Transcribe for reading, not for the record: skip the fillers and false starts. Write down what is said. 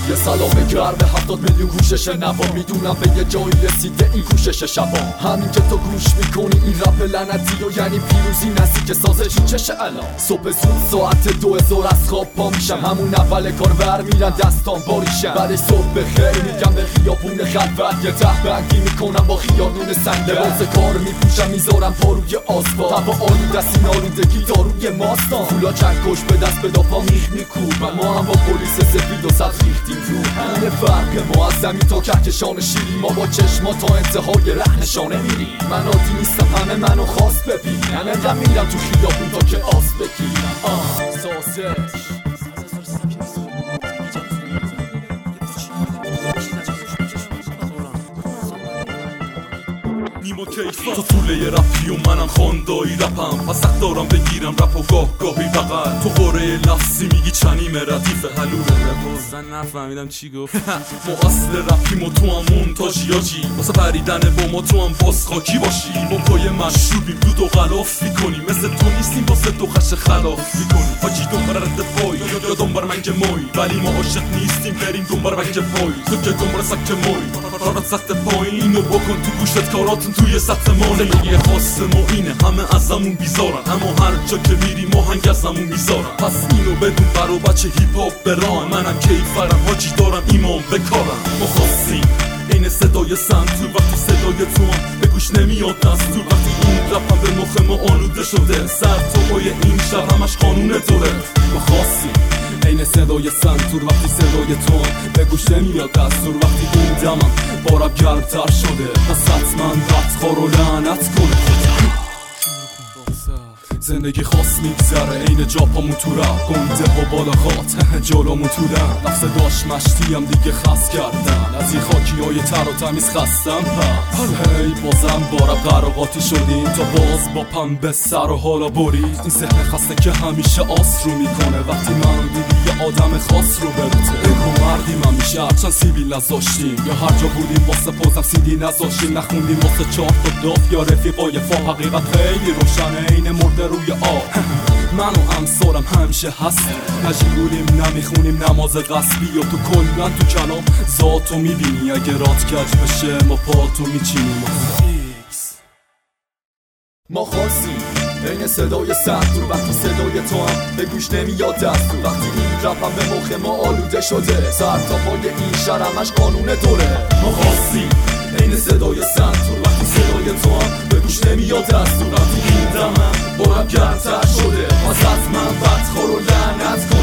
یه سلام گرم 70 میلیون گوشش نوا، میدونم به یه جایی رسیده این کوشش شبا. همین که تو گوش میکنی این رپ لعنتی و یعنی پیروزی نزدیک سازش چشه الان. صبح زود ساعت 2000 از خواب پا میشم، همون اول کار برمیرن دستان باریشم. بعد صبح بخیر میگم به خیابون خلوت، یه ته بنگی میکنم با خیانون سنگ. لباس کار میپوشم میذارم پا روی آسفالت، هوا آلوده سین آلودگی داروی ماستان. فولا چکش به دست به داپا میخ میکوبم، ما هم با پلیس سفید و صد ریختیم رو. این فرق ما از زمین تا کهکشان شیری، ما با چشما تا انتهای رهنشانه میریم. من عادی نیستم همه منو خواست ببینن، انقدر میرم تو خیابون تا که آس بگیرم. سازش تو طوله ی رپی و منم خاندایی رپم، پس حق دارم بگیرم رپ و گاه گاهی بغل. تو قره لفظی میگی چنیم ردیف حلوله، بازن نفهمیدم چی گفت. ما اصل رپیم و تو هم مونتاژیاجی، واسه پریدن با ما تو هم باز خاکی باشی. با پای مشروبیم دود و غلاف میکنیم، مثل تو نیستیم واسه تو خش خلاف میکنیم. حاجی دنبال رد پای یا دنبال منگ مای، ولی ما عاشق نیستیم بریم دنبال منگ پای. تو که دنبال سک مای کارات سخت پایین، اینو بکن تو گوشت کاراتون توی سطح ما. زندگی خاص ما اینه همه ازمون بیزارن، اما هر جا که میریم آهنگ ازمون میذارن. پس اینو بدون برا بچه هیپ هاپ بران، منم کیفرم حاجی دارم ایمان بکارم. ما خاصیم این صدای سنتور، وقتی صدای تو هم به گوش نمیاد دستور. وقتی این رپم به مخ ما آلوده شده، سر تو پای این شهر همش قانون دوره. ما خاصیم این صدای سنتور، وقتی صدای تو هم به گوش نمیاد دستور. وقتی این دمم بارم گرمتر شده، پس حتما بدخوار و لعنت کنه. زندگی خاص میگذره این جاپامون تو رپ، گنده با بالا خاط جلومون تو دن. لفظ داشت مشتیم دیگه خست کردن، از این خاکی های تر و تمیز خستم. پس هی بازم بارم قراقاتی شدیم، تا باز با پنبه سر و حالا برید. این ذهن خسته که همیشه آس رو میکنه، وقتی منو دیدی یه آدم خاص رو برته. بگو مردیم همیشه هرچند سیبیل نذاشتیم، یا هر جا بودیم واسه پوزم سیدی نذاشتیم. نخوندیم واسه 4 تا داف یا رفیقای فا، حقیقت خیلی روشنه این مرده روی آب. من و امثالم همیشه هستیم، نجیبولیم نمیخونیم نماز غصبی، یا تو کلن تو کنام ذاتو میبینی. اگه رات کج بشه ما پاتو میچینیم. ما خاصیم این صدای سنتور، وقتی صدای تو هم به گوش نمیاد دستور. وقتی این رپم به مخ ما آلوده شده، سر تا پای این شهر همش قانون دوره. ما خاصیم این صدای سنتور، وقتی صدای تو هم به گوش نمیاد دستور. وقتی این دمم بارم گرمتر شده، پس حتما بدخوار و لعنت کن.